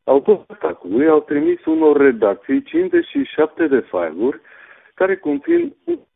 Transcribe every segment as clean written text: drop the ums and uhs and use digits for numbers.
Autorii atacului au trimis unor redacții 57 de file-uri care conțin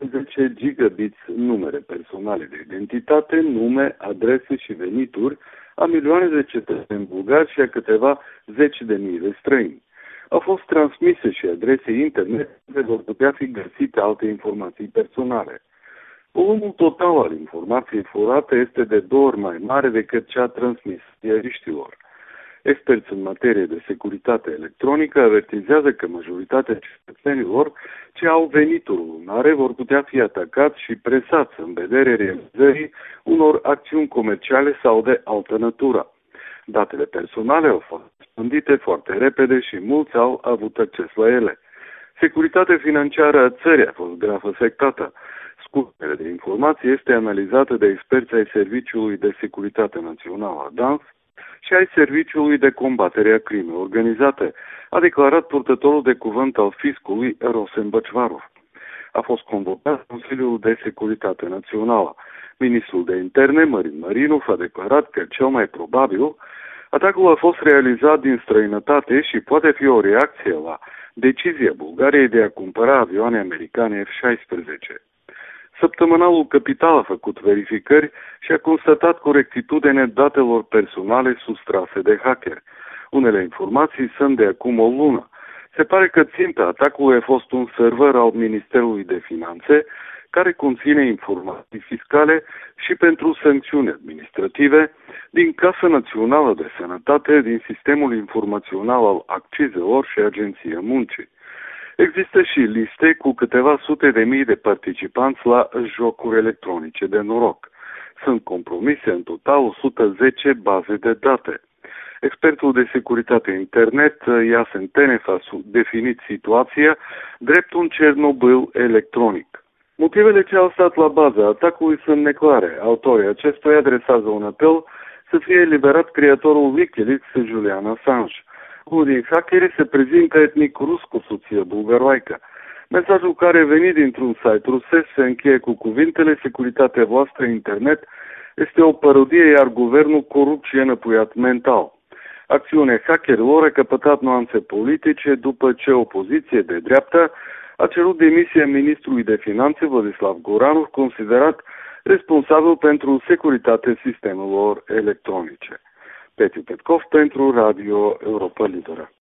11 gigabits numere personale de identitate, nume, adrese și venituri a milioane de cetățeni bulgari și a câteva zeci de mii de străini. Au fost transmise și adrese internet unde vor putea fi găsite alte informații personale. Volumul total al informației furate este de 2 ori mai mare decât cea transmisă ziariștilor. Experți în materie de securitate electronică avertizează că majoritatea cetățenilor ce au venituri lunare vor putea fi atacați și presați în vederea realizării unor acțiuni comerciale sau de altă natură. Datele personale au fost răspândite foarte repede și mulți au avut acces la ele. Securitatea financiară a țării a fost grav afectată. Scurtele de informații este analizată de experți ai Serviciului de Securitate Națională DANS și ai Serviciului de Combatere a Crimei Organizate, a declarat purtătorul de cuvânt al fiscului Rosen Băcvarov. A fost convocat Consiliul de Securitate Națională. Ministrul de Interne, Marin Marinov, a declarat că cel mai probabil atacul a fost realizat din străinătate și poate fi o reacție la decizia Bulgariei de a cumpăra avioane americane F-16. Săptămânalul Capital a făcut verificări și a constatat corectitudinea datelor personale sustrase de hacker. Unele informații sunt de acum o lună. Se pare că ținta atacului a fost un server al Ministerului de Finanțe care conține informații fiscale și pentru sancțiuni administrative din Casa Națională de Sănătate, din Sistemul Informațional al Accizelor și Agenția Muncii. Există și liste cu câteva sute de mii de participanți la jocuri electronice de noroc. Sunt compromise în total 110 baze de date. Expertul de securitate internet, Iasen Tenef, a definit situația drept un Cernobâl electronic. Motivele ce au stat la baza atacului sunt neclare. Autorii acestuia adresează un apel să fie eliberat creatorul Wikileaks, Julian Assange. Unul din hackeri se prezintă etnic rus cu soție bulgaroaică. Mesajul care a venit dintr-un site rusesc se încheie cu cuvintele: securitatea voastră internet este o parodie, iar guvernul corupt și înăpuiat mental. Acțiunea hackerilor a căpătat nuanțe politice după ce opoziție de dreapta a cerut demisia ministrului de finanțe Vladislav Goranov, considerat responsabil pentru securitatea sistemelor electronice. Petiu Petkov pentru Radio Europa Liberă.